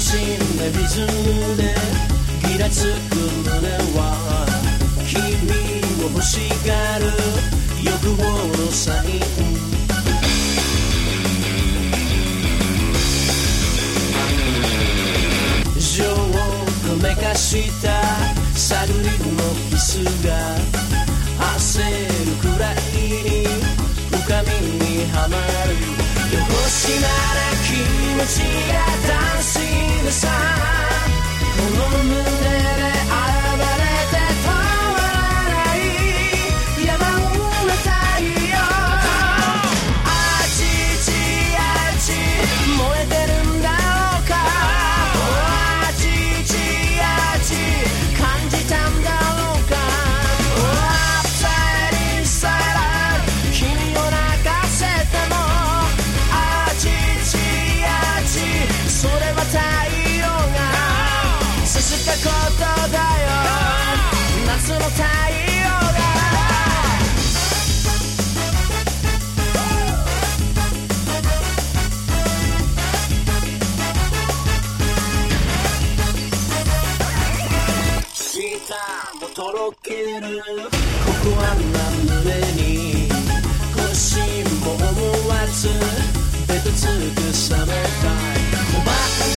しんだリズムでギラつく胸は君を欲しがる欲望のサイン情をめかした探りのキスが焦るくらいに深みにはまるよしなら気持ちがダンシングさこの胸で暴れて止まらない山埋めたいよあちちあち燃えてるんだろうかあちちあち感じたんだろうかアップサイドインサイド君を泣かせてもあちちあちそれは太陽がさすがことだよ夏の太陽がギターもとろけるココアな胸に腰も思わずベトつく冷めた